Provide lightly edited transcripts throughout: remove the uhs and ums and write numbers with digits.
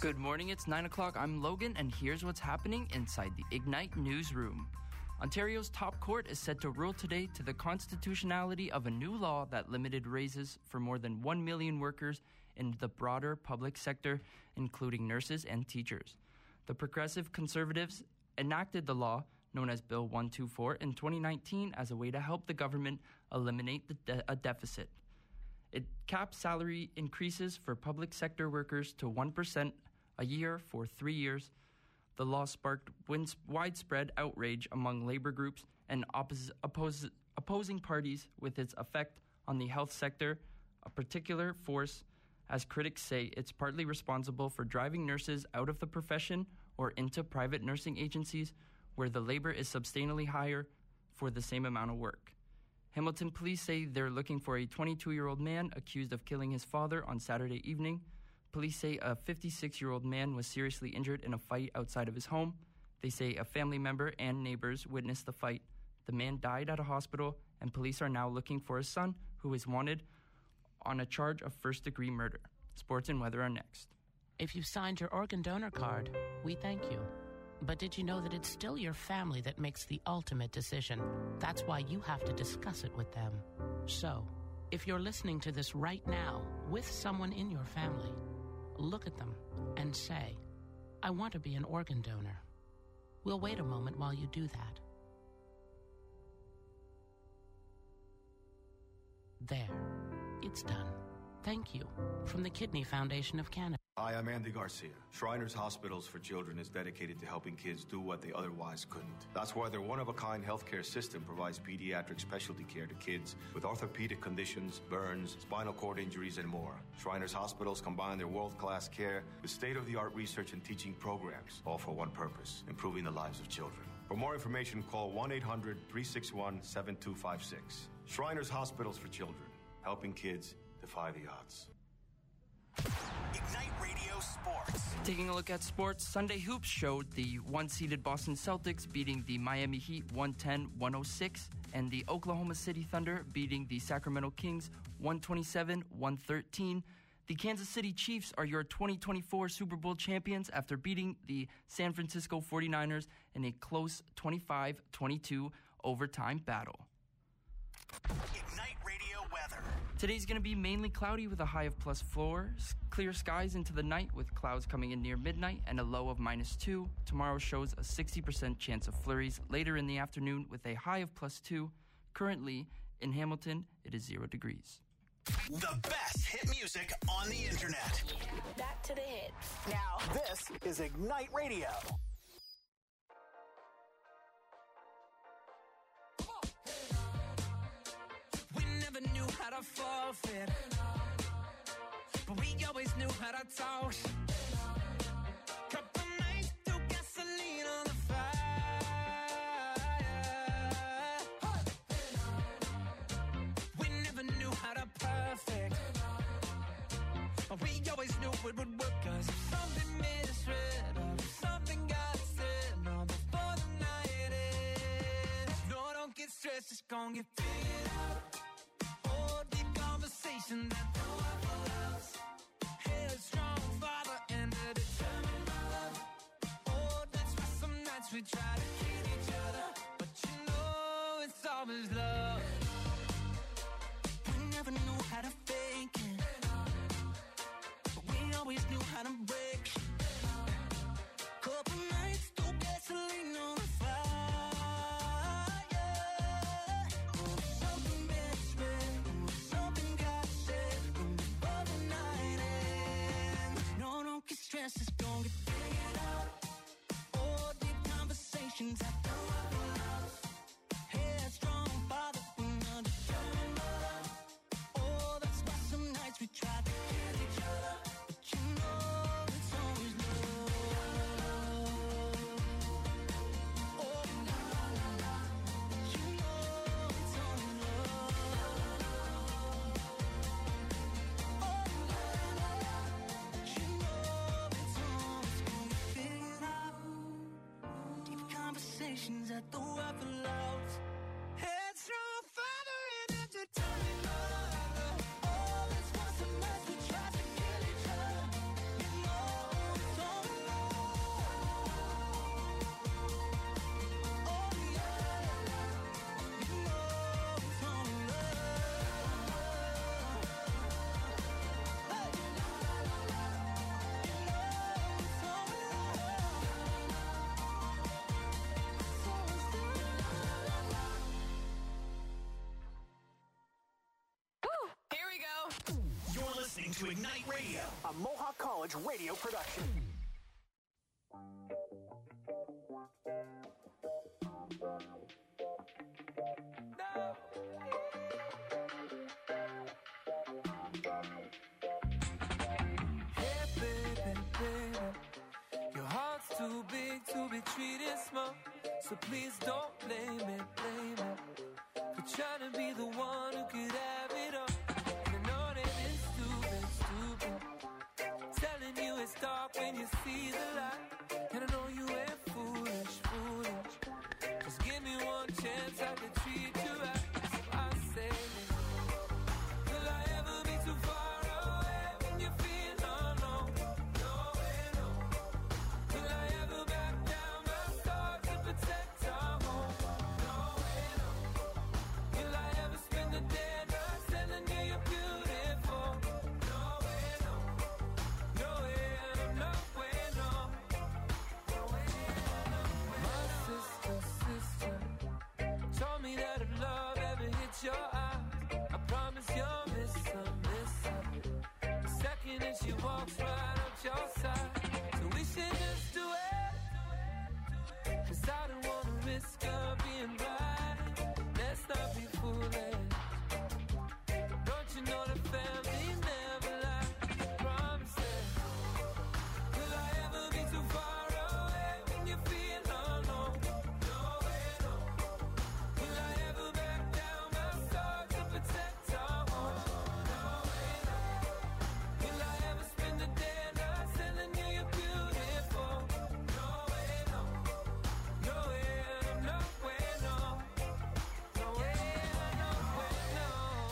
Good morning, it's 9 o'clock. I'm Logan, and here's what's happening inside the Ignite newsroom. Ontario's top court is set to rule today to the constitutionality of a new law that limited raises for more than 1 million workers in the broader public sector, including nurses and teachers. The Progressive Conservatives enacted the law, known as Bill 124, in 2019 as a way to help the government eliminate a deficit. It caps salary increases for public sector workers to 1% a year for 3 years. The law sparked widespread outrage among labor groups and opposing parties with its effect on the health sector, a particular force, as critics say, it's partly responsible for driving nurses out of the profession or into private nursing agencies where the labor is substantially higher for the same amount of work. Hamilton police say they're looking for a 22-year-old man accused of killing his father on Saturday evening. Police say a 56-year-old man was seriously injured in a fight outside of his home. They say a family member and neighbors witnessed the fight. The man died at a hospital, and police are now looking for his son, who is wanted on a charge of first-degree murder. Sports and weather are next. If you've signed your organ donor card, we thank you. But did you know that it's still your family that makes the ultimate decision? That's why you have to discuss it with them. So, if you're listening to this right now with someone in your family, look at them and say, I want to be an organ donor. We'll wait a moment while you do that. There. It's done. Thank you. From the Kidney Foundation of Canada. Hi, I'm Andy Garcia. Shriners Hospitals for Children is dedicated to helping kids do what they otherwise couldn't. That's why their one-of-a-kind healthcare system provides pediatric specialty care to kids with orthopedic conditions, burns, spinal cord injuries, and more. Shriners Hospitals combine their world-class care with state-of-the-art research and teaching programs, all for one purpose, improving the lives of children. For more information, call 1-800-361-7256. Shriners Hospitals for Children, helping kids defy the odds. Ignite Radio Sports. Taking a look at sports, Sunday Hoops showed the one-seeded Boston Celtics beating the Miami Heat 110-106 and the Oklahoma City Thunder beating the Sacramento Kings 127-113. The Kansas City Chiefs are your 2024 Super Bowl champions after beating the San Francisco 49ers in a close 25-22 overtime battle. Ignite Radio weather. Today's going to be mainly cloudy with a high of +4, clear skies into the night with clouds coming in near midnight and a low of -2. Tomorrow shows a 60% chance of flurries later in the afternoon with a high of +2. Currently, in Hamilton, it is 0 degrees. The best hit music on the internet. Back to the hits. Now, this is Ignite Radio. Knew how to forfeit, but we always knew how to toss. Couple nights threw gasoline on the fire. We never knew how to perfect, but we always knew it would work. 'Cause if something misread or if something got said, no, before the night ends. No, don't get stressed, it's gonna get figured out. That no one else. Headstrong father and a determined mother. Oh, that's why some nights we try to kill each other, but you know it's always love. We never knew how to fake it, but we always knew how to break it. Couple nights threw gasoline on the fire. It's gonna get figured out. All deep conversations I don't have love. Headstrong father and a determined mother. Oh, that's why some nights we try to kill each other, but you know it's always love. Oh, la la la, but you know it's always love. Oh, la la la, but you know. Conversations I thought I loved. Headstrong father and a determined mother. Oh, that's why some nights we try to kill each other. You know it's to Ignite Radio, a Mohawk College radio production. Hey, baby, baby, your heart's too big to be treated small, so please don't blame it for trying to be the one who could have it all. You know that it's stupid, telling you it's dark when you see the light, and I know you ain't foolish. Just give me one chance, I could treat you right. So I say, will I ever be too far away when you feel alone? No way, no. Will I ever back down my sword to protect our home? No way, no. Will I ever spend the day not telling you you're beautiful? No way, no. No way, no way, no. No way, no way. My sister told me that if love ever hits your eyes, I promise you'll miss her. The second that she walks right up your side, so we should just do it. 'Cause I don't wanna risk her being right. Let's not be foolish. Don't you know the family's never lie? Promise it. Will I ever be too far away when you feel alone? No way, no. Will I ever back down my sword to protect our home? No way, no. Will I ever spend the day not telling you you're beautiful? No way, no. No way, no way, no. No way, no way, no.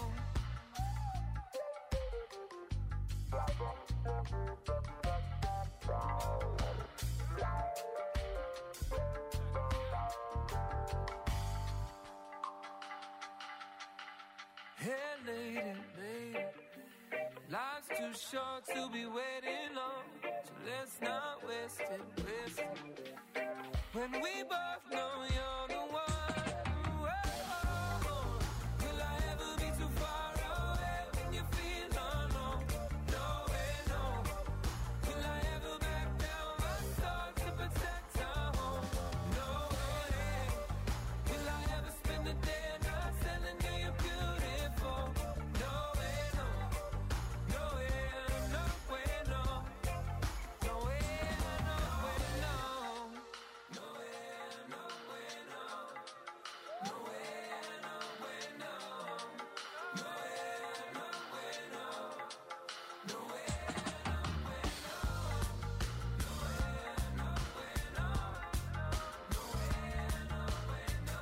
Hey, lady, life's too short to be waiting on, so let's not waste it. When we both know you're the one. Whoa. Will I ever be too far away when you feel alone? No way, no. Will I ever back down my sword to protect our home? No way. Will I ever spend the day not telling you you're beautiful? No way, no. No way, no way, no. No way, no way, no. No way, no way, no. No way, no way, no. No way, no way, no. No way, no way, no. No way, no way, no. No way, no way, no.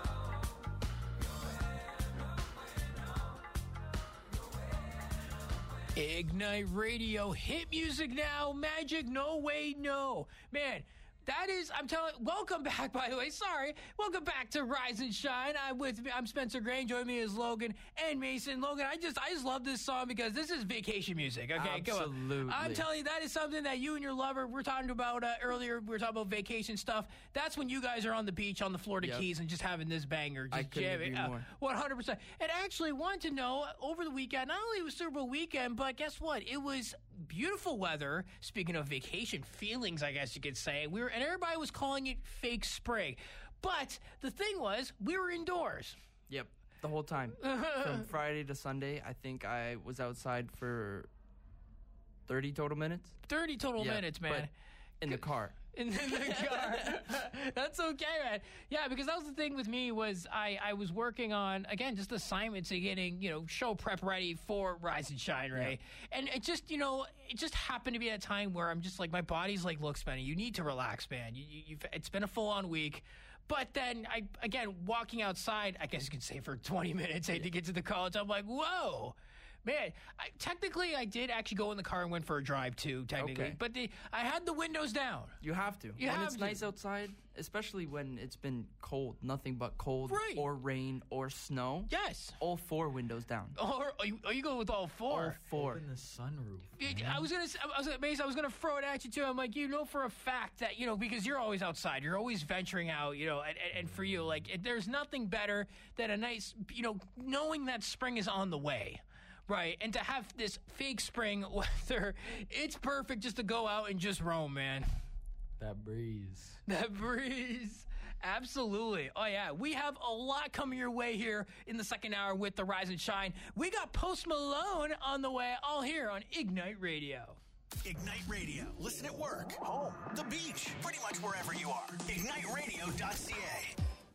Ignite Radio, hit music now, magic, no way, no. Man, that is, welcome back, by the way, sorry. Welcome back to Rise and Shine. I'm Spencer Gray, joining me is Logan and Mason. Logan, I just love this song because this is vacation music, okay? Absolutely. I'm telling you, that is something that you and your lover, we're talking about earlier, we were talking about vacation stuff. That's when you guys are on the beach, on the Florida Keys, and just having this banger. Just I couldn't agree more. 100%. And actually, wanted to know, over the weekend, not only was Super Bowl weekend, but guess what? It was beautiful weather. Speaking of vacation feelings, I guess you could say, and everybody was calling it fake spring. But the thing was, we were indoors. Yep, the whole time. From Friday to Sunday, I think I was outside for 30 total minutes. 30 total minutes, man. But in the car. In the car. That's okay, man. Yeah, because that was the thing with me was I was working on, again, just assignments and getting, show prep ready for Rise and Shine, right? Yeah. And it just, it just happened to be a time where I'm just like, my body's like, look, Spenny, you need to relax, man. It's been a full-on week. But then, walking outside, I guess you could say for 20 minutes to get to the college, I'm like, whoa. Man, technically, I did actually go in the car and went for a drive, too, technically. Okay. But I had the windows down. You have to. When it's nice outside, especially when it's been cold, nothing but cold or rain or snow. Yes. All 4 windows down. Or you go with all 4? All 4. Open the sunroof. I was gonna throw it at you too. I'm like, for a fact that because you're always outside, you're always venturing out, and for you, like, there's nothing better than a nice, knowing that spring is on the way. Right, and to have this fake spring weather, it's perfect just to go out and just roam, man. That breeze. That breeze. Absolutely. Oh, yeah. We have a lot coming your way here in the second hour with the Rise and Shine. We got Post Malone on the way, all here on Ignite Radio. Ignite Radio. Listen at work, home, the beach, pretty much wherever you are. IgniteRadio.ca.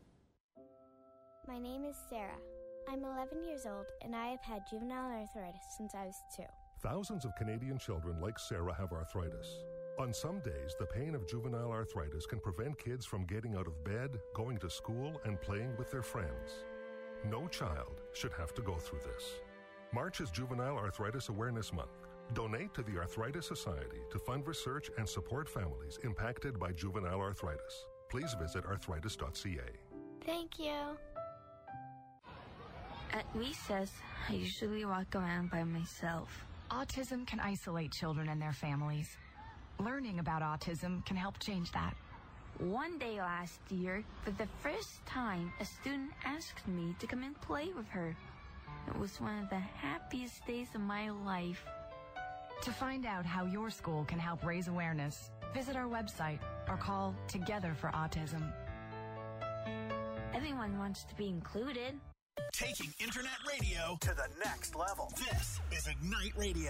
My name is Sarah. I'm 11 years old, and I have had juvenile arthritis since I was 2. Thousands of Canadian children like Sarah have arthritis. On some days, the pain of juvenile arthritis can prevent kids from getting out of bed, going to school, and playing with their friends. No child should have to go through this. March is Juvenile Arthritis Awareness Month. Donate to the Arthritis Society to fund research and support families impacted by juvenile arthritis. Please visit arthritis.ca. Thank you. At recess, I usually walk around by myself. Autism can isolate children and their families. Learning about autism can help change that. One day last year, for the first time, a student asked me to come and play with her. It was one of the happiest days of my life. To find out how your school can help raise awareness, visit our website or call Together for Autism. Everyone wants to be included. Taking internet radio to the next level. This is Ignite Radio.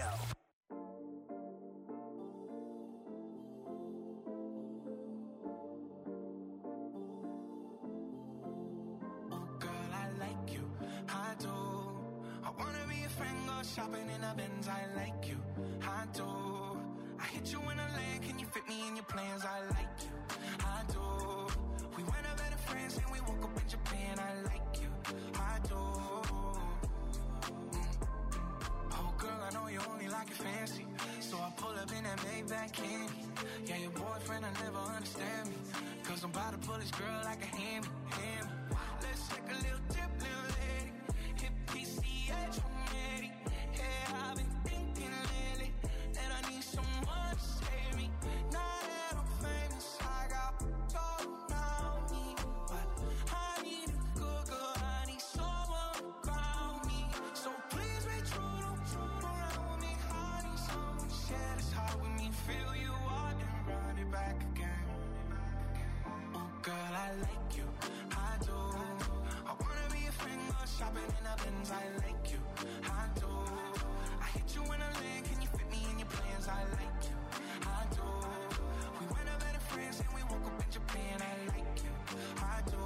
Shopping in a Benz, I like you, I do. I hit you in a lane, can you fit me in your plans? I like you, I do. We went out better friends and we woke up in Japan, I like you, I do. Oh girl, I know you only like it fancy, so I pull up in that Maybach candy. Yeah, your boyfriend will never understand me, cause I'm about to pull this girl like a hammy. Let's take a little dip, little lady, hit PCH, I'm ready. Yeah, I've been thinking lately that I need someone to save me. Now that I'm famous, I got all around me, but I need a good girl, I need someone to ground me. So please be true, don't around me. I need someone to share this heart with me. Feel you out and run it back again. Oh girl, I like you, I do. I wanna be a friend, go shopping in a Benz, I like you, I do. Hit you in a lane, can you fit me in your plans? I like you, I do. We went out better friends and we woke up in Japan. I like you, I do,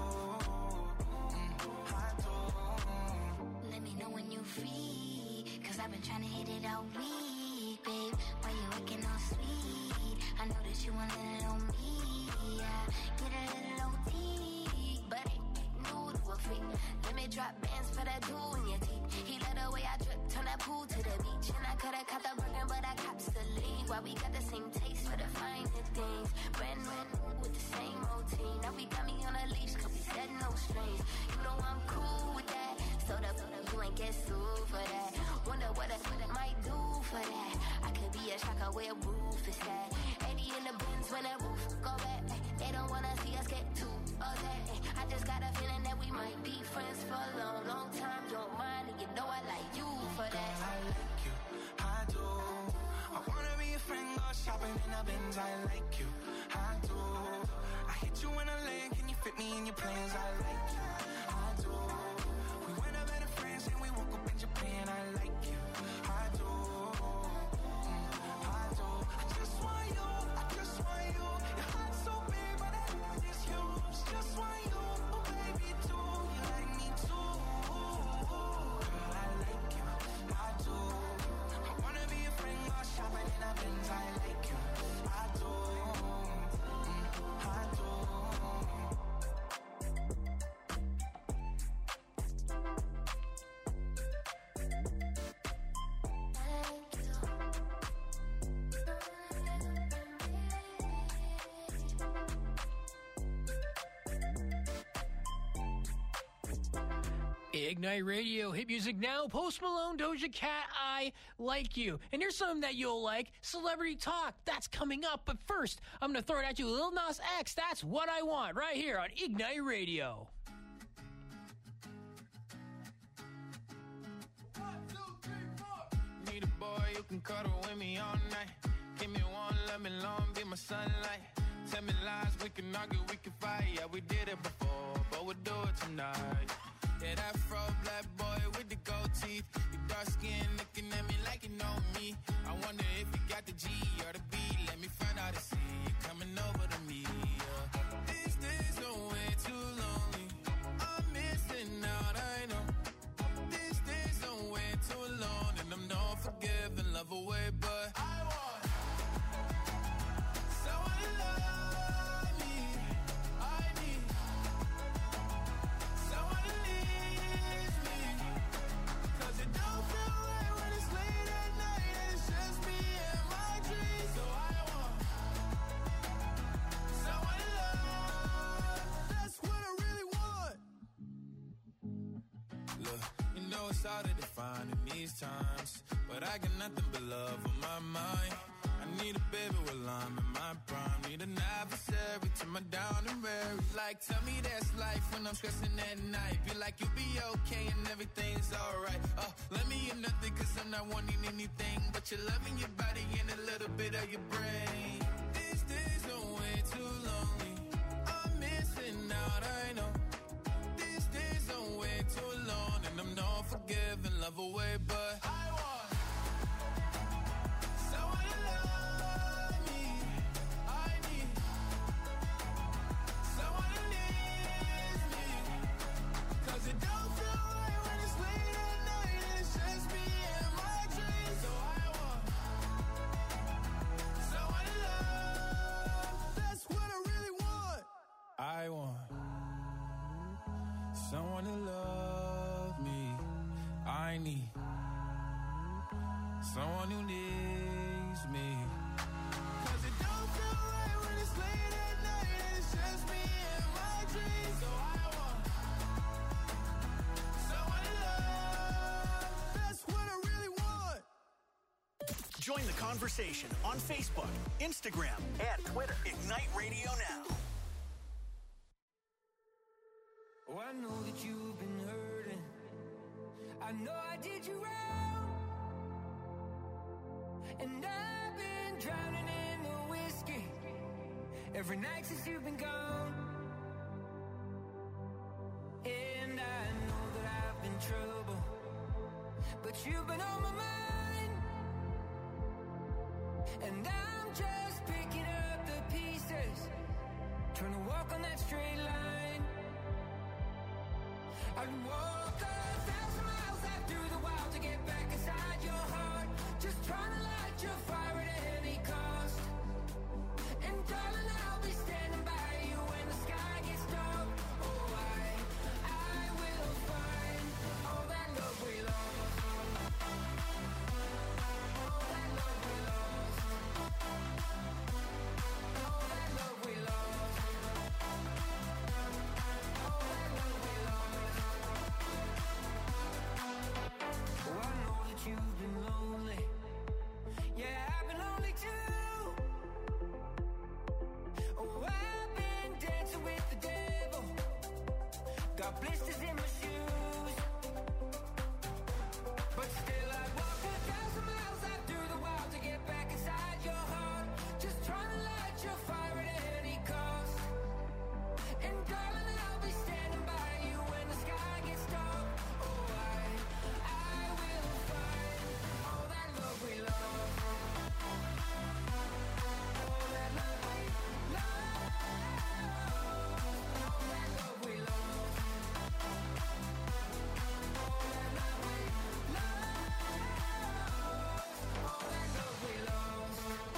I do. Let me know when you're free, cause I've been trying to hit it all week, babe. Why you looking all sweet? I know that you want a little on me, yeah. Get a little OT, but ain't new to a freak. Let me drop bands for that jewel in your teeth. He let the way I drip, turn that pool to the beach. And I could've caught the burger, but I cops the lead. Why we got the same taste for the finer things. Brand with the same routine. Now we got me on a leash, cause we said no strings. You know I'm cool with that. So the you ain't get sued for that. Wonder what it might do for that. I could be a shocker where roof is at. 80 in the bins when the roof go back. They don't wanna see us get too upset. I just got a feeling that we might be friends for a long, long time. You don't mind, and you know I like you for that. I like you, I do. I wanna be a friend, go shopping in a Benz. I like you, I do. I hit you in a lane, can you fit me in your plans? I like you, I do. We went out better friends and we woke up in Japan. I like you, I do, I do. I just want you, I just want you. Your heart's so big, but that love is huge. Just want you, oh baby, too. You like me too. Girl, I like you, I do. I wanna be a friend, go shopping in a Benz. I like you, I do, I do. Ignite Radio, hit music now. Post Malone, Doja Cat, I Like You. And here's something that you'll like. Celebrity Talk, that's coming up. But first, I'm going to throw it at you. Lil Nas X, That's What I Want, right here on Ignite Radio. 1, 2, 3, 4. can cuddle with me all night. Give me one, let me long, be my sunlight. Tell me lies, we can argue, we can fight. Yeah, we did it before, but we'll do it tonight. Yeah, that fro black boy with the gold teeth. Your dark skin looking at me like you know me. I wonder if you got the G or the B. Let me find out and see you coming over to me. Yeah. These days are way too lonely. I'm missing out, I know. These days are way too long, and I'm not forgiving, love away, but I want someone to love me. I need someone to leave me. 'Cause it don't feel right when it's late at night and it's just me and my dreams. So I want someone to love. That's what I really want. Look, you know it's hard to define in these times, but I got nothing but love on my mind. I need a baby while I'm in my prime. Need an adversary to my down and weary. Like, tell me that's life when I'm stressing at night. Be like, you'll be okay and everything's alright. Let me in nothing 'cause I'm not wanting anything but your love in your body and a little bit of your brain. These days are way too lonely. I'm missing out, I know. These days are way too long, and I'm not forgiving, love away, but I want someone to love me. I need someone to leave me. 'Cause it don't feel right when it's late at night and it's just me and my dreams. So I want someone to love. That's what I really want. I want someone to love me. I need someone who needs me. 'Cause it don't feel right when it's late at night and it's just me and my dreams. So I want someone to love. That's what I really want. Join the conversation on Facebook, Instagram, and Twitter. Ignite Radio Now. Oh, I know that you've been hurting. I know I did you wrong. And I've been drowning in the whiskey every night since you've been gone. And I know that I've been trouble, but you've been on my mind. And I'm just picking up the pieces, trying to walk on that straight line. I'd walk 1,000 miles out through the wild to get back inside your heart. Just trying to light your fire at any cost. And darling, I'll be standing by you when the sky gets dark. Oh, I will find all that love we lost. All that love we lost. All that love we lost. All that love we lost. Oh, I know that you've been lonely. Yeah, I've been lonely too. Oh, I've been dancing with the devil. Got blisters in my shoes. But still I'd walk 1,000 miles out through the wild to get back inside your heart. Just trying to light your fire at any cost. And darling, I'll be standing by you when the sky gets dark. Oh, I will find all that love we lost. All that love we lost. All that love we lost. All that love we lost. All that love we lost.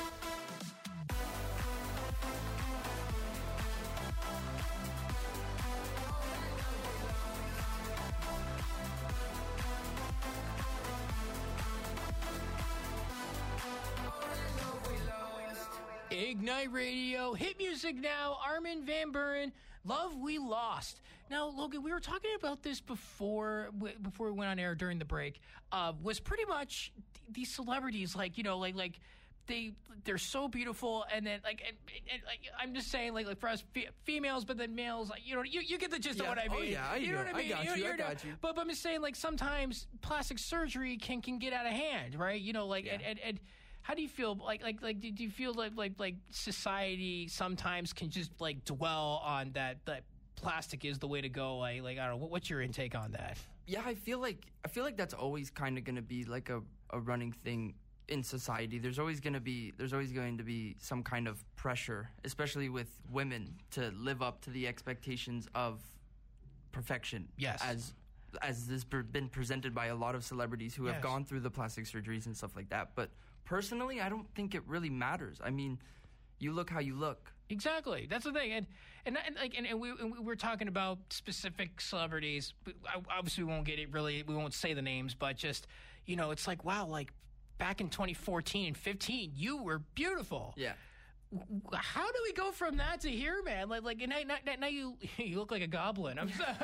Ignite Radio, hit music now. Armin van Buuren, Love We Lost. Now, Logan, we were talking about this before we went on air during the break. Was pretty much these celebrities, like they're so beautiful, and then like I'm just saying like for us females, but then males, like, you get the gist of what I mean. Oh yeah, you know what I mean. I got you. But I'm just saying, like, sometimes plastic surgery can get out of hand, right? And how do you feel? Like do you feel like society sometimes can just like dwell on that plastic is the way to go? Like I don't know. What's your intake on that? Yeah, I feel like that's always kind of going to be like a running thing in society. There's always going to be some kind of pressure, especially with women, to live up to the expectations of perfection. Yes. As this been presented by a lot of celebrities who have gone through the plastic surgeries and stuff like that. But personally, I don't think it really matters. I mean, you look how you look. Exactly. That's the thing. And we're talking about specific celebrities. Obviously, we won't get it really. We won't say the names, but just, it's like, wow, like back in 2014 and 15, you were beautiful. Yeah. How do we go from that to here, man? And now you look like a goblin.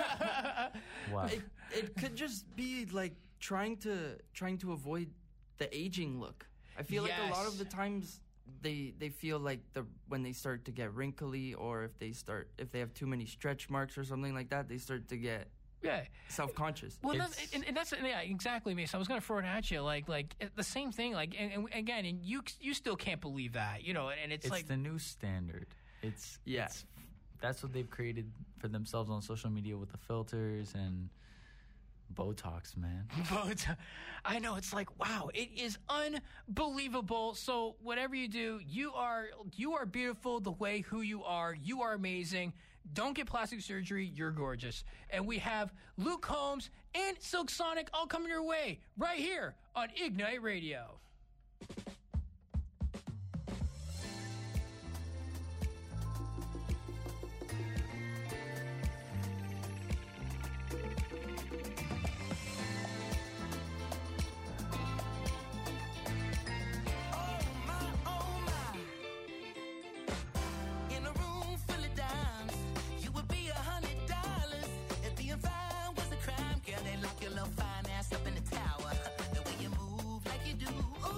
Wow. It could just be like trying to avoid the aging look. I feel like a lot of the times they feel like when they start to get wrinkly, or if they have too many stretch marks or something like that, they start to get self-conscious. Well, that's exactly me. So I was going to throw it at you, like the same thing. Like, and again, and you still can't believe that, and it's like the new standard. It's that's what they've created for themselves on social media with the filters and Botox, man. I know, it's like, wow, it is unbelievable. So whatever you do, you are beautiful the way who you are. You are amazing. Don't get plastic surgery. You're gorgeous. And we have Luke Combs and Silk Sonic all coming your way right here on Ignite Radio. Fine ass up in the tower. The way you move like you do.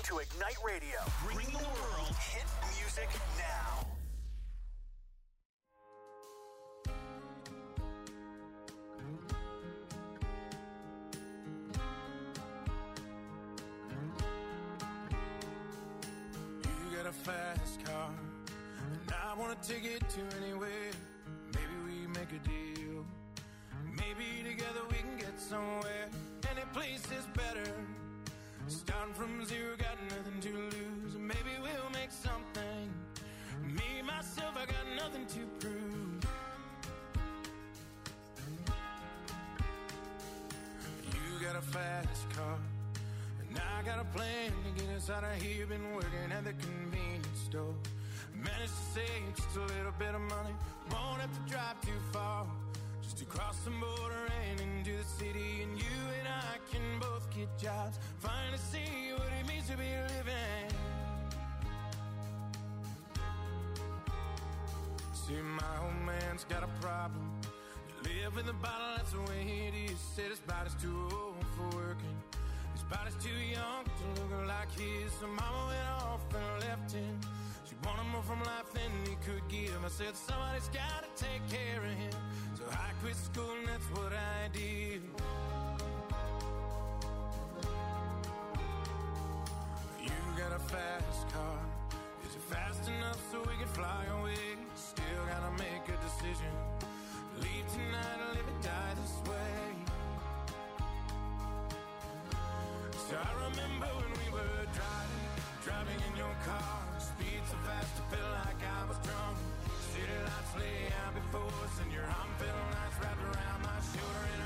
to Ignite Radio, bringing the world hit music now. You got a fast car, and I want to take it to anywhere. Maybe we make a deal. Maybe together we can get somewhere. Any place is better. Starting from zero, got nothing to lose. Maybe we'll make something. Me, myself, I got nothing to prove. You got a fast car, and I got a plan to get us out of here. Been working at the convenience store. Managed to save just a little bit of money. Won't have to drive too far. Just to cross the border and into the city. And you and I can both get jobs. Finally see what it means to be living. See, my old man's got a problem. You live with a bottle, that's the way it is. Said his body's too old for working. His body's too young to look like his. So mama went off and left him. She wanted more from life than he could give. I said somebody's gotta take care of him. So I quit school and that's what I did. You got a fast car. Is it fast enough so we can fly away? Still gotta make a decision. Leave tonight or live or die this way. So I remember when we were driving in your car. Speed so fast I felt like I was drunk. City lights lay out before us, and your arm felt nice wrapped around my shoulder. And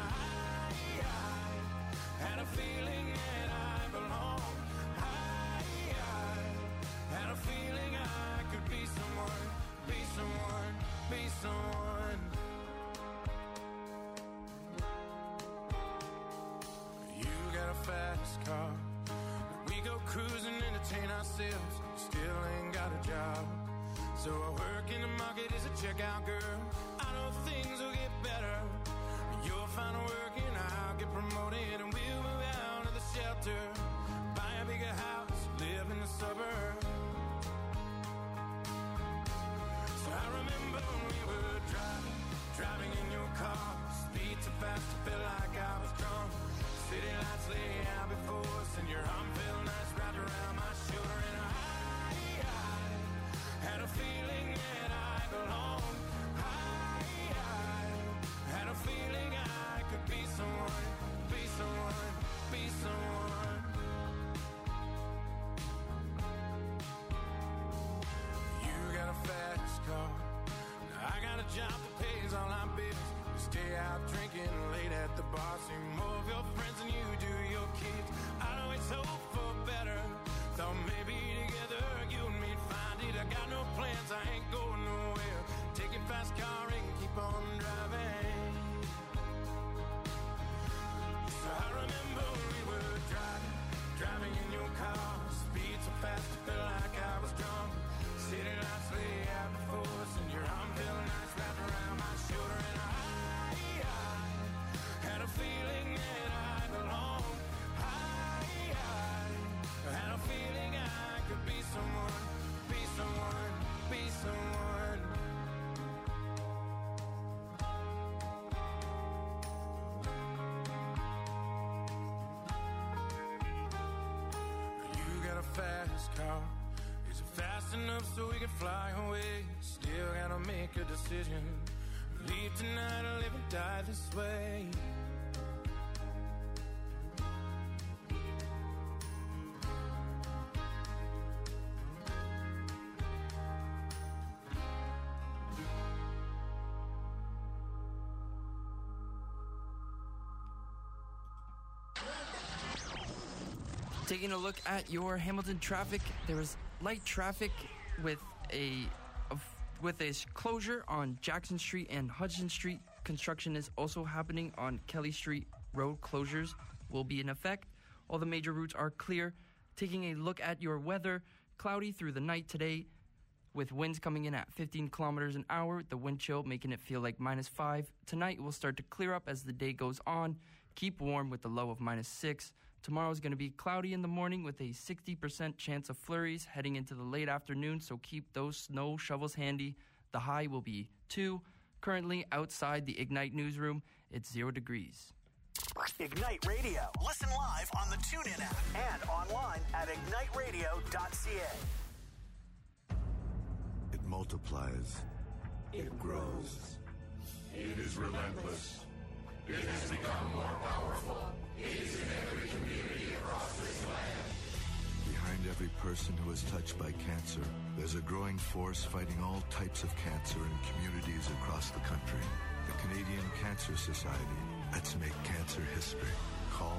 I had a feeling that I belonged. I had a feeling I could be someone, be someone, be someone. You got a fast car. We go cruising, entertain ourselves. Still ain't got a job. So I work in the market as a checkout girl. I know things will get better. You'll find work and I'll get promoted. And we'll move out of the shelter. Buy a bigger house, live in the suburbs. So I remember when we were driving in your car. Speed so fast I felt like I was drunk. City lights lay out before us, and your arm felt nice wrapped around my shoulder. And I had a feeling that I belonged. I had a feeling I could be someone, be someone, be someone. You got a fast car. I got a job that pays all our bills. Stay out drinking late at the bar. See more of your friends than you do your kids. I know it's hope for better. Thought maybe together you and me'd find it. I got no plans, I ain't going nowhere. Take your fast car and keep on driving. So I remember when we were driving in your car. Speed so fast I felt like I was drunk. City lights lay out before us, and your arm felt nice wrapped around my shoulder. And I had a feeling that I belonged. I had a feeling I could be someone, be someone, be someone. You got a fast car. Is it fast enough so we can fly away? Still gotta make a decision. Leave tonight or live and die this way. Taking a look at your Hamilton traffic, there was light traffic with a closure on Jackson Street and Hudson Street. Construction is also happening on Kelly Street. Road closures will be in effect. All the major routes are clear. Taking a look at your weather, cloudy through the night today with winds coming in at 15 kilometers an hour. The wind chill making it feel like -5. Tonight will start to clear up as the day goes on. Keep warm with the low of -6. Tomorrow is going to be cloudy in the morning with a 60% chance of flurries heading into the late afternoon, so keep those snow shovels handy. The high will be 2. Currently, outside the Ignite newsroom, it's 0 degrees. Ignite Radio. Listen live on the TuneIn app and online at igniteradio.ca. It multiplies. It grows. It is relentless. It has become more powerful. It is in every community across this land. Behind every person who is touched by cancer, there's a growing force fighting all types of cancer in communities across the country. The Canadian Cancer Society. Let's make cancer history. Call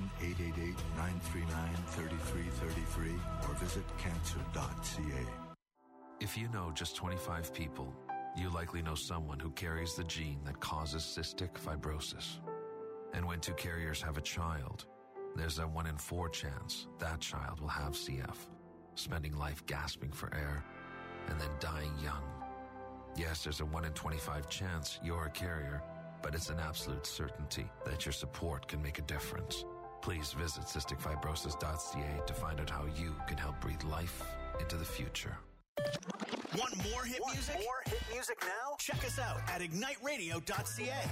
1-888-939-3333 or visit cancer.ca. If you know just 25 people, you likely know someone who carries the gene that causes cystic fibrosis. And when 2 carriers have a child, there's a 1 in 4 chance that child will have CF, spending life gasping for air and then dying young. Yes, there's a 1 in 25 chance you're a carrier, but it's an absolute certainty that your support can make a difference. Please visit cysticfibrosis.ca to find out how you can help breathe life into the future. Want more hit music? More hit music now? Check us out at igniteradio.ca.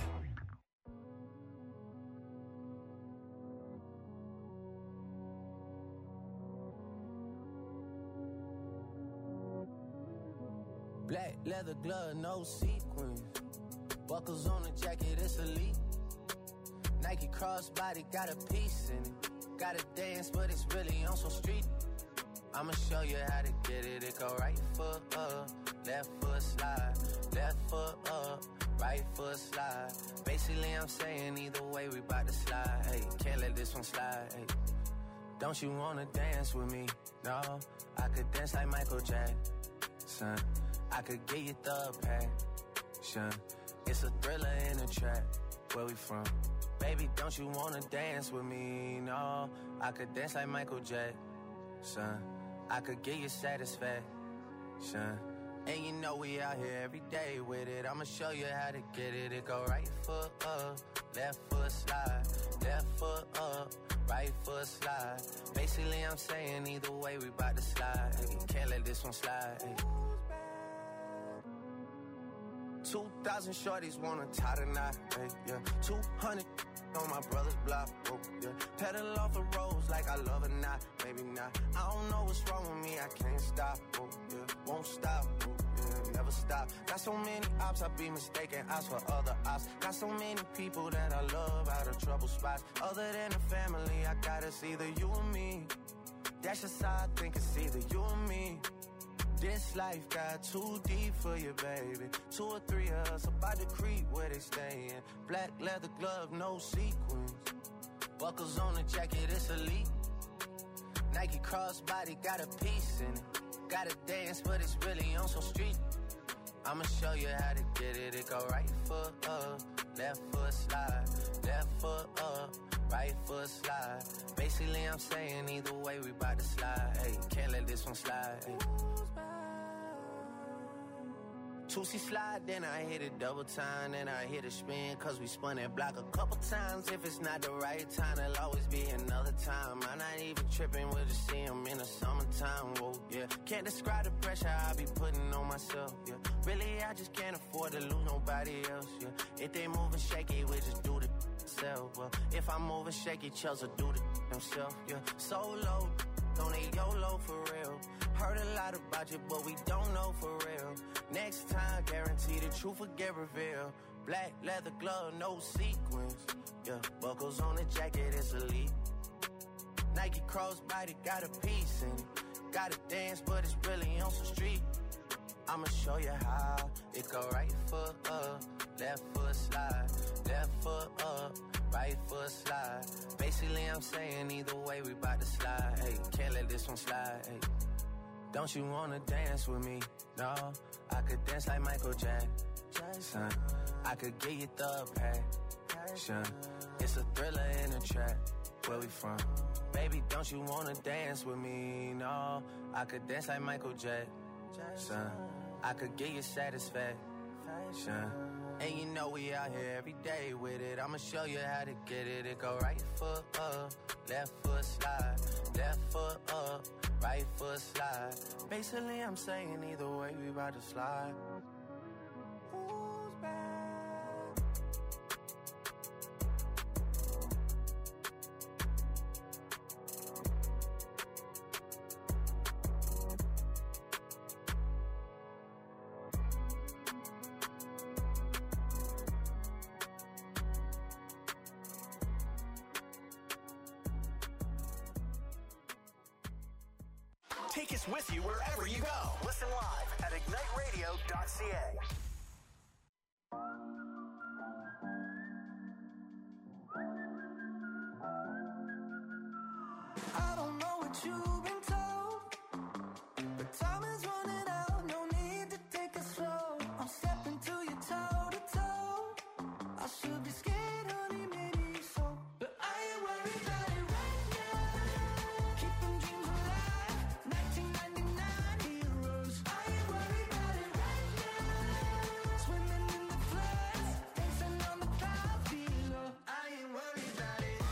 Black leather glove, no sequins. Buckles on the jacket, it's elite. Nike crossbody, got a piece in it. Gotta dance, but it's really on some street. I'ma show you how to get it. It go right foot up, left foot slide. Left foot up, right foot slide. Basically, I'm saying either way, we bout to slide. Hey, can't let this one slide. Hey, don't you wanna dance with me? No, I could dance like Michael Jackson. I could get you the passion. It's a thriller in a trap. Where we from? Baby, don't you wanna dance with me? No, I could dance like Michael Jackson. I could get you satisfaction. And you know we out here every day with it. I'ma show you how to get it. It go right foot up, left foot slide. Left foot up, right foot slide. Basically, I'm saying either way, we bout to slide. Hey, can't let this one slide. Hey. 2,000 shorties wanna tie the knot, hey, yeah. 200 on my brother's block, oh, yeah. Pedal off the roads like I love it, not, maybe not. I don't know what's wrong with me, I can't stop, oh, yeah. Won't stop, oh, yeah, never stop. Got so many ops, I be mistaken ops for other ops. Got so many people that I love out of trouble spots. Other than the family, I got it's either you or me. That's just how I think it's either you or me. This life got too deep for you, baby. 2 or 3 of us about to creep where they stayin'. Black leather glove, no sequins. Buckles on the jacket, it's elite. Nike crossbody, got a piece in it. Gotta dance, but it's really on some street. I'ma show you how to get it. It go right foot up, left foot slide. Left foot up, right foot slide. Basically, I'm saying either way, we bout to slide. Hey, can't let this one slide. Hey. 2C slide, then I hit it double time, then I hit a spin, cause we spun that block a couple times. If it's not the right time, there'll always be another time. I'm not even tripping, we'll just see him in the summertime, whoa, yeah. Can't describe the pressure I be putting on myself, yeah. Really, I just can't afford to lose nobody else, yeah. If they moving shaky, we just do the self, well. If I'm moving shaky, Chelsea do the himself, yeah. Solo, don't need YOLO for real. Heard a lot about you, but we don't know for real. Next time, guarantee the truth will get revealed. Black leather glove, no sequins. Yeah, buckles on the jacket, it's elite. Nike crossbody, got a piece in it. Gotta dance, but it's really on some street. I'ma show you how. It go right foot up, left foot slide. Left foot up, right foot slide. Basically, I'm saying either way, we bout to slide. Hey, can't let this one slide. Hey. Don't you wanna dance with me? No, I could dance like Michael Jackson. I could get you the passion. It's a thriller in a trap. Where we from? Baby, don't you wanna dance with me? No, I could dance like Michael Jackson. I could get you satisfaction. And you know we out here every day with it. I'ma show you how to get it. It go right foot up, left foot slide. Left foot up, right foot slide. Basically, I'm saying either way, we about to slide. Who's back? Take us with you wherever you go. Listen live at igniteradio.ca. I don't know what you've been told, but time is running out. No need to take it slow. I'm stepping to you toe to toe. I should be scared, honey, maybe so, but I ain't worried about it right now. Keeping dreams alive, 1999 heroes. I ain't worried about it right now. Swimming in the floods, dancing on the clouds below. I ain't worried about it.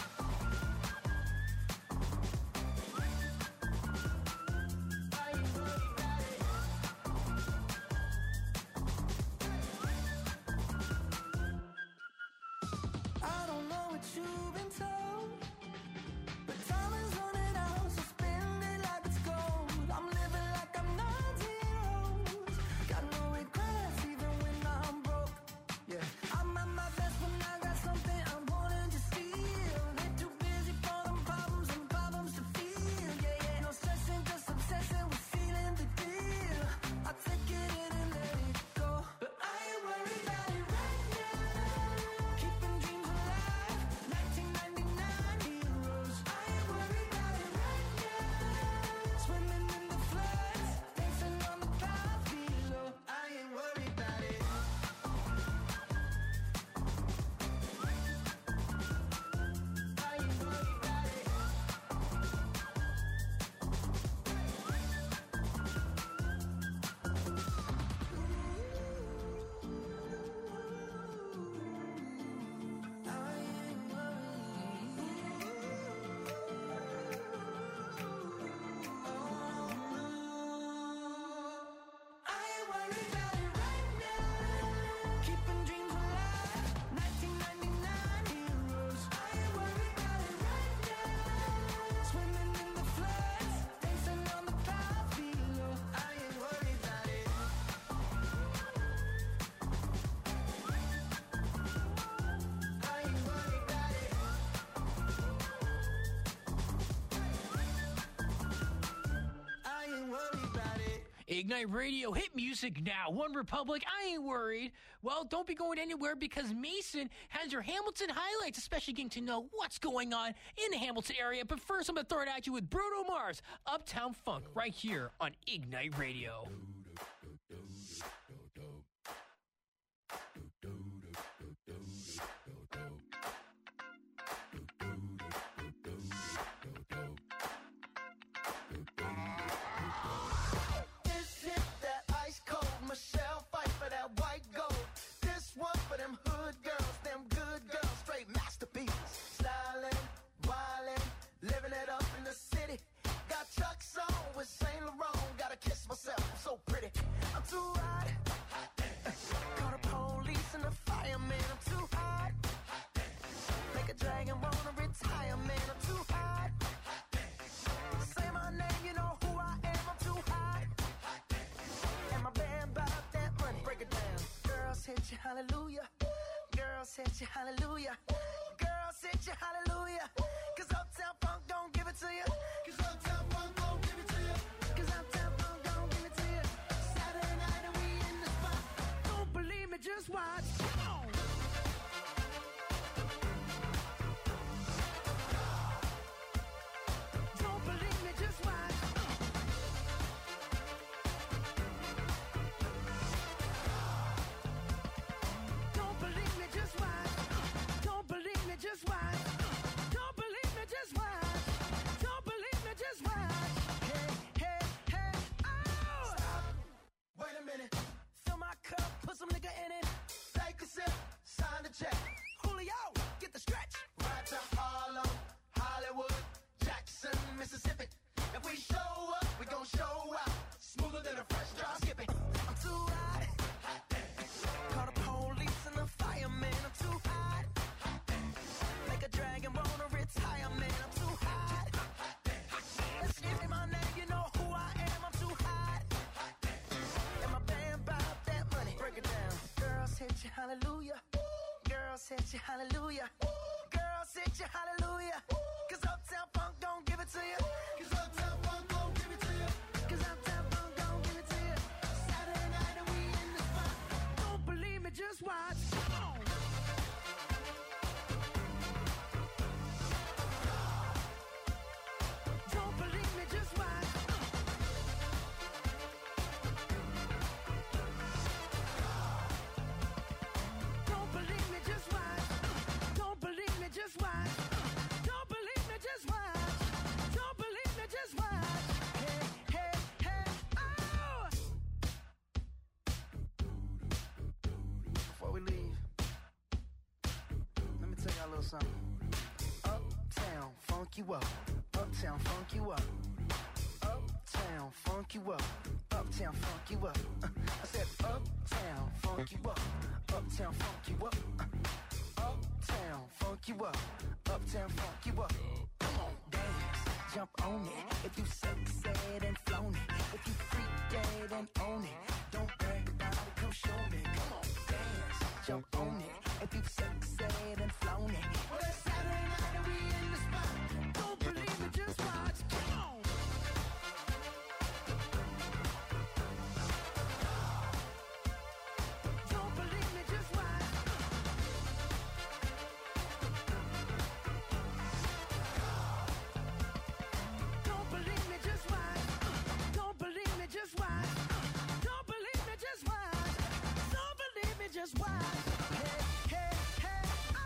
I don't know what you've been told, but time is running out, so spend it like it's gold. I'm living like I'm not zeros. Got no regrets even when I'm broke. Yeah, I'm at my best when I got something I wanted to steal. Way too busy for them problems and problems to feel. Yeah, yeah, no stressing, just obsessing with feeling the deal. I take it in and let it go, but I ain't worried about it right now. Keeping dreams alive, 1999 heroes. I ain't worried about it right now. Swimming in the floods, dancing on the clouds below. I ain't worried about it. I ain't worried about it. I ain't worried about it right now. Keeping dreams alive, 1999 heroes. I ain't worried about it right now. Swimming in the floods, dancing on the clouds below. I ain't worried about it. I ain't worried about it. I ain't worried about it. Ignite Radio, hit music now. One Republic, I ain't worried. Well, don't be going anywhere because Mason has your Hamilton highlights, especially getting to know what's going on in the Hamilton area. But first, I'm going to throw it at you with Bruno Mars, Uptown Funk, right here on Ignite Radio. This hit that ice cold Michelle fight for that white gold. This one for them hood girls, them good girls, straight masterpieces. Styling, wildin', living it up in the city. Got Chuck's on with Saint Laurent. Gotta kiss myself, I'm so pretty. I'm too hot. Call the police and the fireman. I'm too hot. Make a dragon wanna retire, man. I'm too hot. Say my name, you know who I am. I'm too hot. And my band bought that money. Break it down. Girls hit you, hallelujah. Girls hit you, hallelujah. Girls hit you, hallelujah. Cause Uptown Funk don't give it to you. Cause Uptown Funk don't give it to you. Cause Uptown Funk don't give it to you. Saturday night and we in the spot. Don't believe me, just watch. Come on. Don't believe me, just watch. Don't believe me, just watch. Don't believe me, just watch. Don't believe me, just watch. Don't believe hallelujah. Girls hit you hallelujah. Girls hit you hallelujah. Cause Uptown Funk don't give it to you. Cause Uptown Funk don't give it to you. Cause Uptown Funk don't give it to you. Saturday night and we in the spot. Don't believe me, just watch. Come on. Don't believe me, just watch. Don't believe me, just watch. Don't believe me, just watch. Don't believe me, just watch. Don't believe me, just watch. Hey, hey, hey, oh! Before we leave, let me tell y'all a little something. Uptown, funk you up. Uptown, funk you up. Uptown, funk you up. Uptown, funk you up. I said uptown, funk you up. Uptown, funk you up. Uptown, funk you up. Uptown, funk you up. Come on, dance, jump on it. If you succeed and flown it. If you freak dead and own it. Don't brag about it, come show me. Come on, dance, jump on it. If you succeed and flown it. Well, it's Saturday night and we in the spot. Don't believe me, just watch. Come on. Don't believe me, just watch. Don't believe me, just watch. Don't believe me, just watch. Don't believe me, just watch. Don't believe me, just watch. Hey, hey, hey, oh!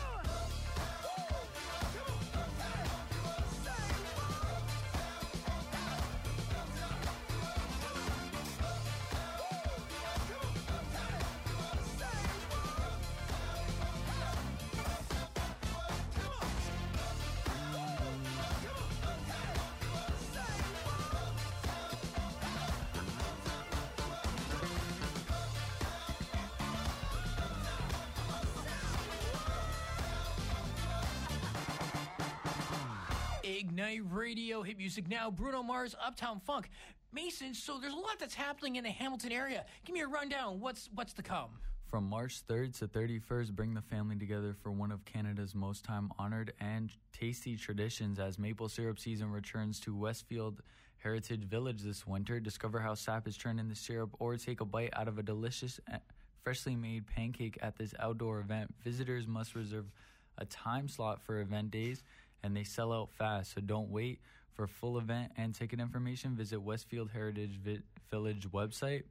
Ignite Radio, hit music now. Bruno Mars, Uptown Funk. Mason, so there's a lot that's happening in the Hamilton area. Give me a rundown. What's to come? From March 3rd to 31st, bring the family together for one of Canada's most time-honored and tasty traditions as maple syrup season returns to Westfield Heritage Village this winter. Discover how sap is turned into syrup or take a bite out of a delicious, freshly made pancake at this outdoor event. Visitors must reserve a time slot for event days, and they sell out fast, so don't wait. For full event and ticket information, visit Westfield Heritage Village website.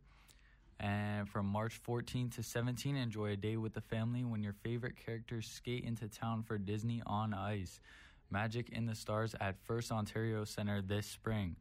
And from March 14 to 17, enjoy a day with the family when your favorite characters skate into town for Disney on Ice. Magic in the Stars at First Ontario Centre this spring.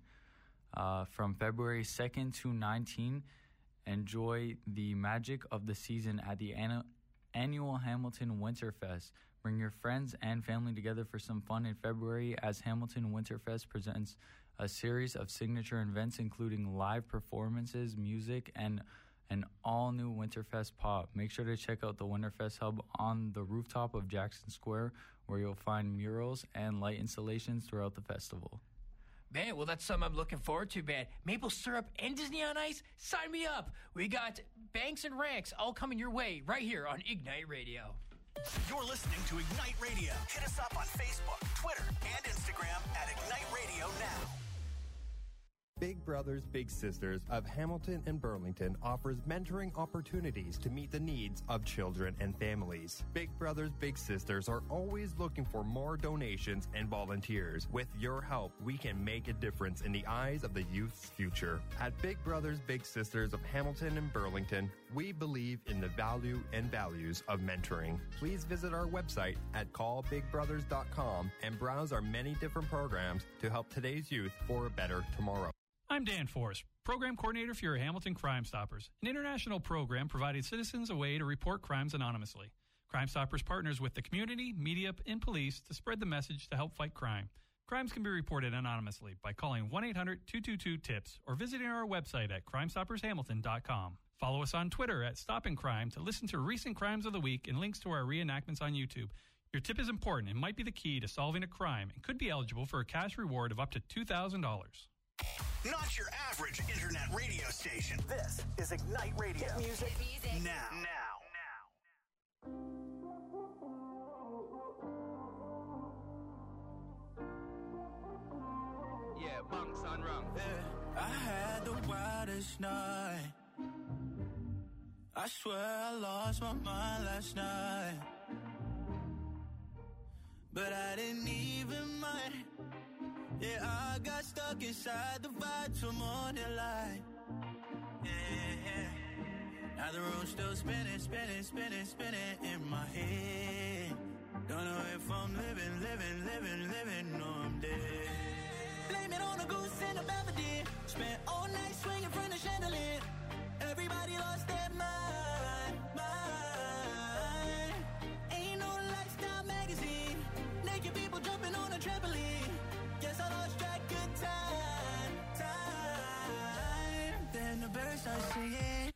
From February 2nd to 19, enjoy the magic of the season at the annual Hamilton Winterfest. Bring your friends and family together for some fun in February as Hamilton Winterfest presents a series of signature events including live performances, music, and an all-new Winterfest pop. Make sure to check out the Winterfest Hub on the rooftop of Jackson Square, where you'll find murals and light installations throughout the festival. Man, well, that's something I'm looking forward to, man. Maple syrup and Disney on Ice? Sign me up. We got Banks and Ranks all coming your way right here on Ignite Radio. You're listening to Ignite Radio. Hit us up on Facebook, Twitter, and Instagram at Ignite Radio Now. Big Brothers Big Sisters of Hamilton and Burlington offers mentoring opportunities to meet the needs of children and families. Big Brothers Big Sisters are always looking for more donations and volunteers. With your help, we can make a difference in the eyes of the youth's future. At Big Brothers Big Sisters of Hamilton and Burlington, we believe in the value and values of mentoring. Please visit our website at callbigbrothers.com and browse our many different programs to help today's youth for a better tomorrow. I'm Dan Forrest, Program Coordinator for your Hamilton Crime Stoppers, an international program providing citizens a way to report crimes anonymously. Crime Stoppers partners with the community, media, and police to spread the message to help fight crime. Crimes can be reported anonymously by calling 1-800-222-TIPS or visiting our website at crimestoppershamilton.com. Follow us on Twitter at Stopping Crime to listen to recent crimes of the week and links to our reenactments on YouTube. Your tip is important and might be the key to solving a crime and could be eligible for a cash reward of up to $2,000. Not your average internet radio station. This is Ignite Radio. Music now. this night. I swear I lost my mind last night, but I didn't even mind. Yeah, I got stuck inside the vibe till morning light. Yeah. Now the room's still spinning, spinning, spinning, spinning in my head. Don't know if I'm living, or I'm dead. Blame it on a goose and a Belvedere. Spent all night swinging from the chandelier. Everybody lost their mind. Ain't no lifestyle magazine. Naked people jumping on a trampoline. Guess I lost track of time. Then the birds start singing.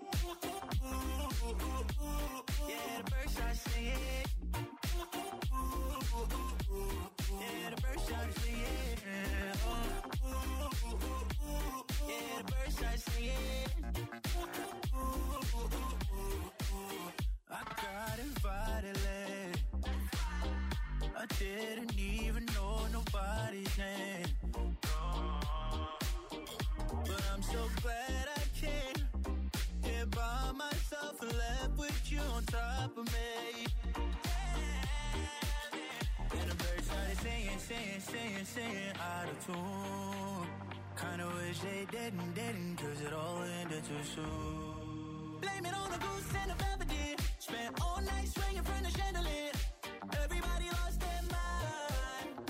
Yeah, the birds start singing. Yeah, the birds start singing. Yeah, the birds start singing. I got invited late. I didn't even know nobody's name. But I'm so glad I came here by myself and left with you on top of me. And the birds started singing, singing out of tune. Kinda wish they didn't, cause it all ended too soon. Blame it on a goose and a Belvedere. Spent all night swinging from the chandelier. Everybody lost their mind.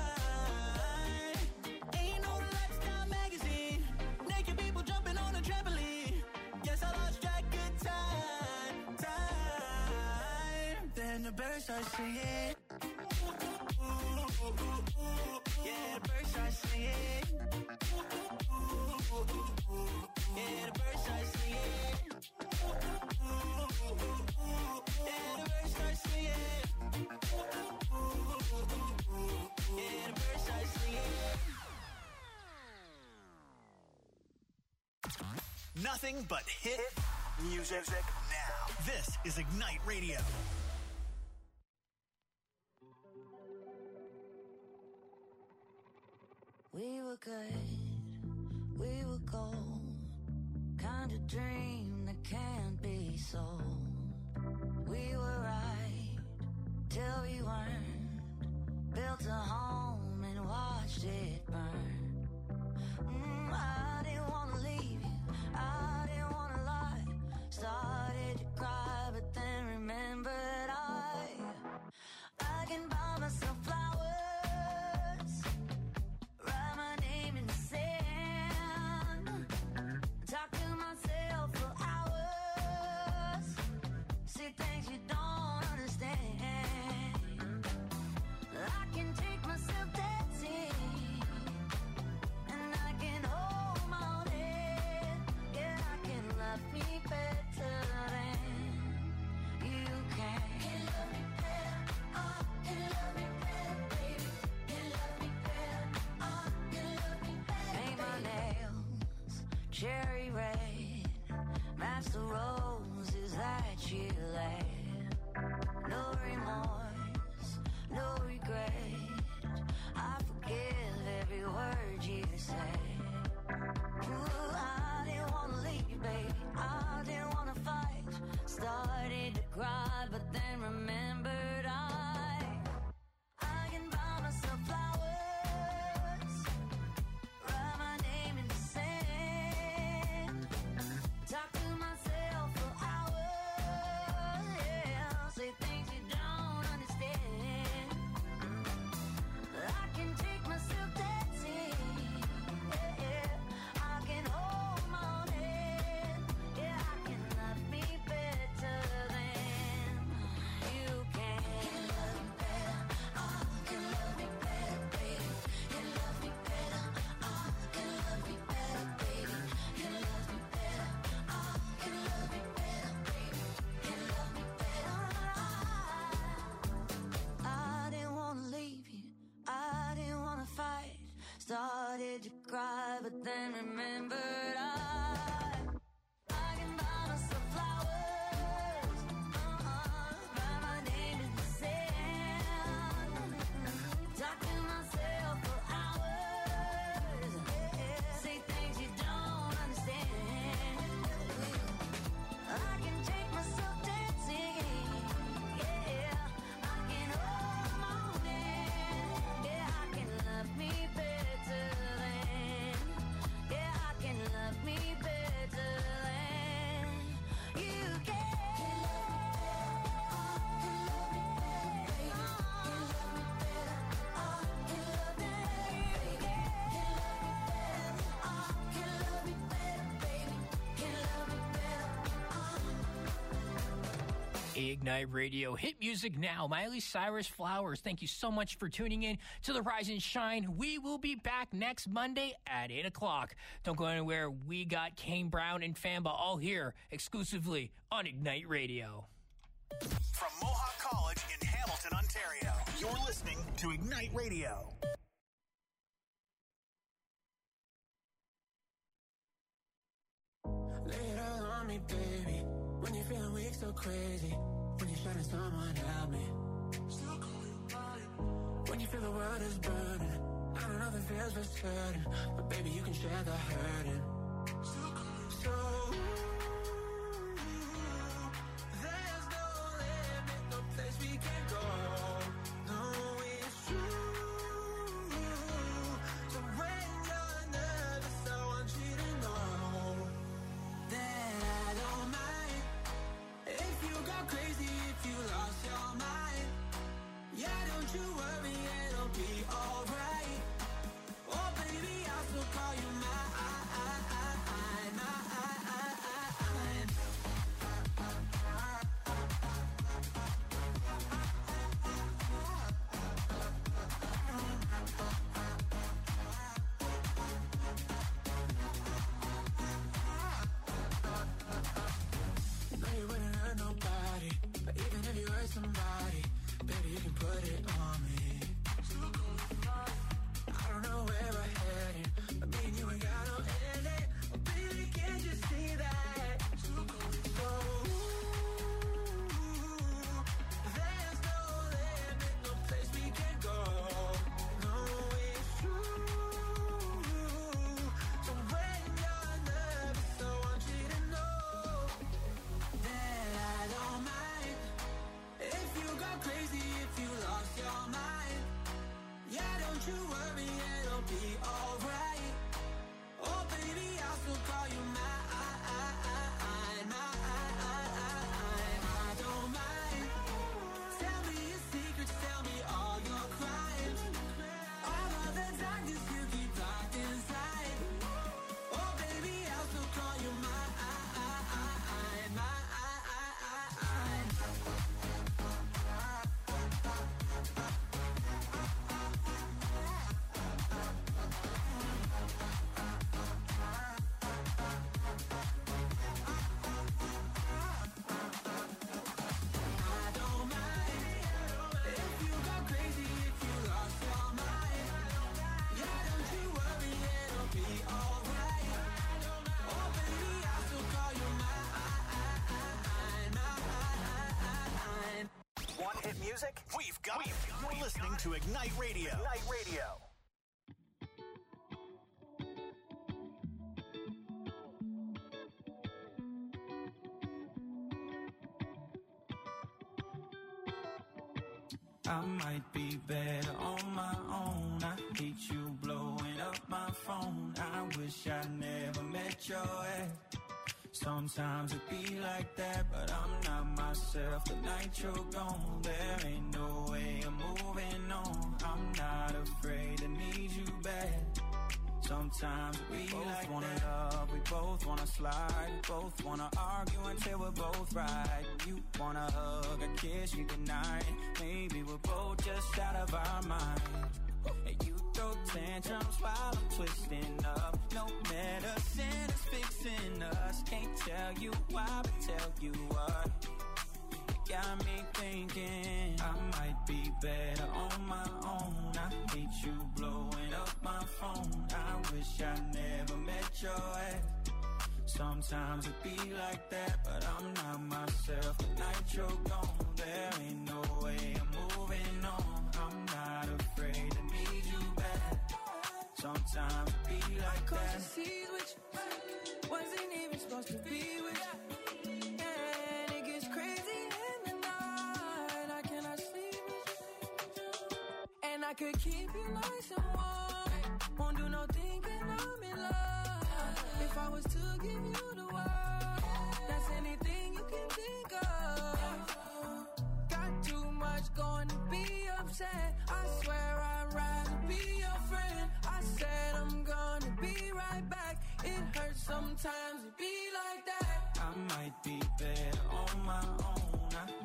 Ain't no lifestyle magazine. Naked people jumping on a trampoline. Guess I lost track of time. Then the birds start singing. Yeah, the birds start singing. Yeah, the birds start singing. Yeah, the birds start singing. Yeah, the birds start singing. Nothing but hit music now. This is Ignite Radio. We were good, we were gold. Kind of dream that can't be sold. We were right till we weren't. Built a home and watched it burn. I didn't want to leave you, I didn't want to lie. Started to cry, but then remembered I can buy myself flowers, write my name in the sand, talk to myself for hours, see things you don't understand. I can take myself dancing, and I can hold my own head. Yeah, I can love me better than you can. Can love me better, can love me better, baby. Can love me better, can love me better. Paint my nails cherry red, match the roses that you laid. No remorse, no regret. I forgive every word you said. Ooh, I didn't want to leave you, baby. I didn't want to fight. Started to cry, but then remembered I can buy myself flowers, write my name in the sand, talk to myself for hours, yeah, say things you don't understand. I can take myself dancing, yeah, Ignite Radio, hit music now. Miley Cyrus, Flowers. Thank you so much for tuning in to the Rise and Shine. We will be back next Monday at 8 o'clock. Don't go anywhere. We got Kane Brown and Famba all here exclusively on Ignite Radio. From Mohawk College in Hamilton, Ontario, you're listening to Ignite Radio. Lay it all on me, baby. When you're feeling weak, so crazy. When you're shining, someone help me. Still call you mine. When you feel the world is burning, I don't know if it feels for certain, but baby, you can share the hurting. Still call you so. There's no limit, no place we can go. No, it's true. So when you're nervous, I want you to know that I don't mind if you go crazy, if you lost your mind. Yeah, don't you worry, it'll be alright. Oh baby, I'll still call you mine. No, you wouldn't hurt nobody, but even if you hurt somebody, baby, you can put it on me. I don't know where we're heading, but me and you ain't got no ending. Oh, baby, can't you see that? So, there's no limit, no place we can go. No, it's true. So when you're nervous, I want you to know that I don't mind if you go crazy, if you lost your mind. Yeah, don't you worry, it'll be alright. Oh baby, I'll still call you mine. I don't mind. Tell me your secrets, tell me all your crimes. All of the darkness you keep locked inside. Oh baby, I'll still call you mine. I don't mind if you go crazy, if you lost your mind. Yeah, don't you worry, it'll be alright. Oh baby, I'll still call you mine. Want hit music? We've got it. You're listening to Ignite Radio. Ignite Radio. I might be better on my own. I hate you blowing up my phone. I wish I never met your ex. Sometimes it be like that, but I'm not myself. The night you're gone, there ain't no way I'm moving on. I'm not afraid to need you back. Sometimes we both like wanna that. Love, we both wanna slide, we both wanna argue until we're both right. You wanna hug and kiss you goodnight. Maybe we're both just out of our mind. And you throw tantrums while I'm twisting up. No medicine is fixing us. Can't tell you why, but tell you what. It got me thinking I might be better on my own. I hate you blowing up my phone. I wish I never met your ex. Sometimes it be like that, but I'm not myself. The night you're gone, there ain't no way I'm moving on. I'm not afraid to need you back. Sometimes it be like that. Seas with you, wasn't even supposed to be with you. And it gets crazy in the night. I cannot sleep with you. And I could keep you nice and warm. Won't do no thinking I'm in love. If I was to give you the world, that's anything you can think of. Got too much going to be upset. I swear I'd rather be your friend. I said I'm gonna be right back. It hurts sometimes to be like that. I might be better on my own. I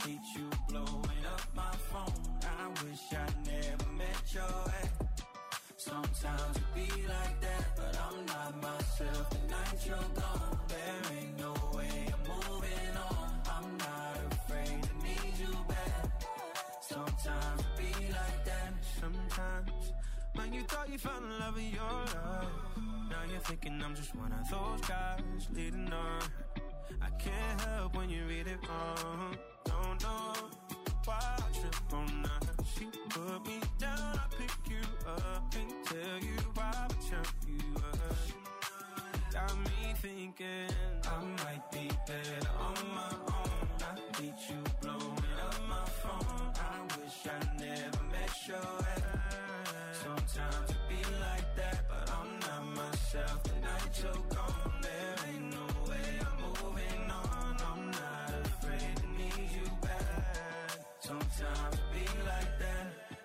need you blowing up my phone. I wish I never met your ex. Sometimes it be like that, but I'm not myself the night you're gone. There ain't no way I'm moving on. I'm not afraid to need you back. Sometimes it be like that. Sometimes when you thought you found the love of your life, now you're thinking I'm just one of those guys leading on. I can't help when you read it wrong. Don't know why I trip on that. She put me down, I pick you up and tell you why I jump you up. Got me thinking I might be better on my own. I need you blowing up my phone. I wish I never met your ex. Sometimes it be like that, but I'm not myself the night you're gone. There ain't no way I'm moving on. I'm not afraid to need you back. Sometimes it be like that.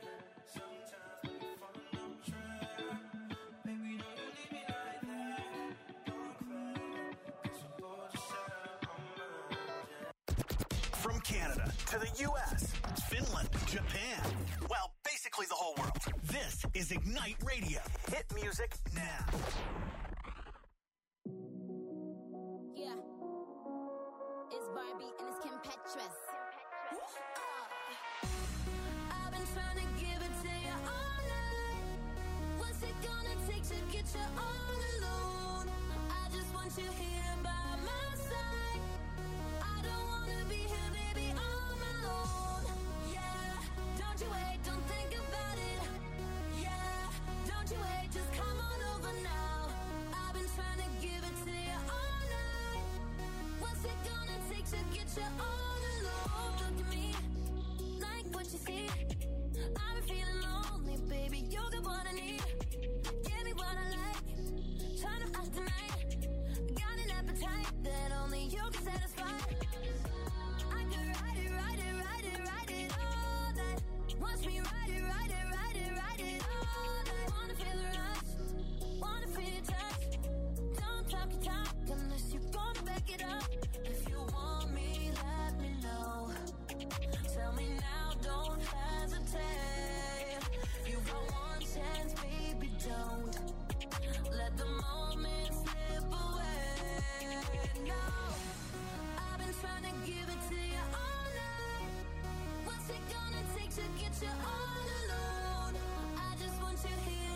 From Canada to the U.S., Finland, Japan, well, basically the whole world. This is Ignite Radio. Hit music now. Yeah. It's Barbie and it's Kim Petras. I've been trying to give it to you all night. What's it gonna take to get you all alone? I just want you here by my side. I don't wanna be here, baby, on my own. Yeah, don't you wait, don't think about it. Yeah, don't you wait, just come on over now. I've been trying to give it to you all night. What's it gonna take to get you all alone? Look at me, like what you see. I've been feeling lonely, baby, you got what I need. Give me what I like, try to ask tonight. Got an appetite that only you can satisfy. I could ride it all night. Watch me ride it all night. Wanna feel the rush, wanna feel your touch. Don't talk your talk unless you're gonna back it up. If you want me, let me know. Tell me now, don't hesitate. You got one chance, baby, don't let the moment slip away. No, I've been trying to give it to you all night. What's it gonna take to get you all alone? I just want you here